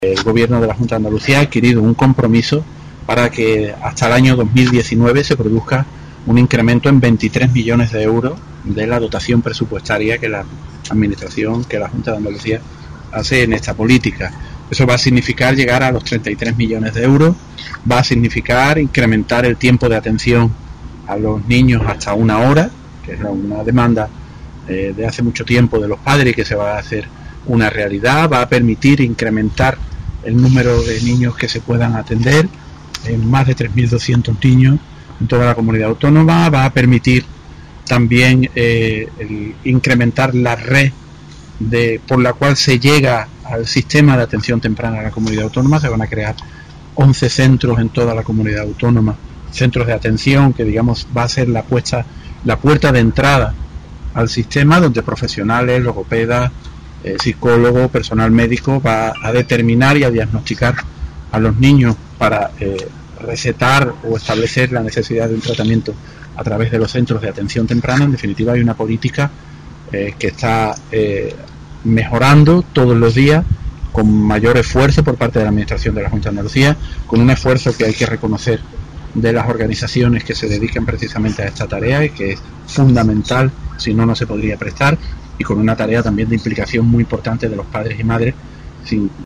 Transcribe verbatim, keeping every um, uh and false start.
El Gobierno de la Junta de Andalucía ha adquirido un compromiso para que hasta el año dos mil diecinueve se produzca un incremento en veintitrés millones de euros de la dotación presupuestaria que la Administración, que la Junta de Andalucía hace en esta política. Eso va a significar llegar a los treinta y tres millones de euros, va a significar incrementar el tiempo de atención a los niños hasta una hora, que es una demanda eh, de hace mucho tiempo de los padres y que se va a hacer una realidad, va a permitir incrementar el número de niños que se puedan atender en más de tres mil doscientos niños en toda la comunidad autónoma, va a permitir también eh, el incrementar la red de, por la cual se llega al sistema de atención temprana de la comunidad autónoma. Se van a crear once centros en toda la comunidad autónoma, centros de atención que digamos va a ser la, puesta, la puerta de entrada al sistema, donde profesionales, logopedas, eh, psicólogos, personal médico va a determinar y a diagnosticar a los niños para eh, recetar o establecer la necesidad de un tratamiento a través de los centros de atención temprana. En definitiva, hay una política eh, que está eh, mejorando todos los días con mayor esfuerzo por parte de la Administración de la Junta de Andalucía, con un esfuerzo que hay que reconocer de las organizaciones que se dedican precisamente a esta tarea y que es fundamental, si no, no se podría prestar, y con una tarea también de implicación muy importante de los padres y madres, sin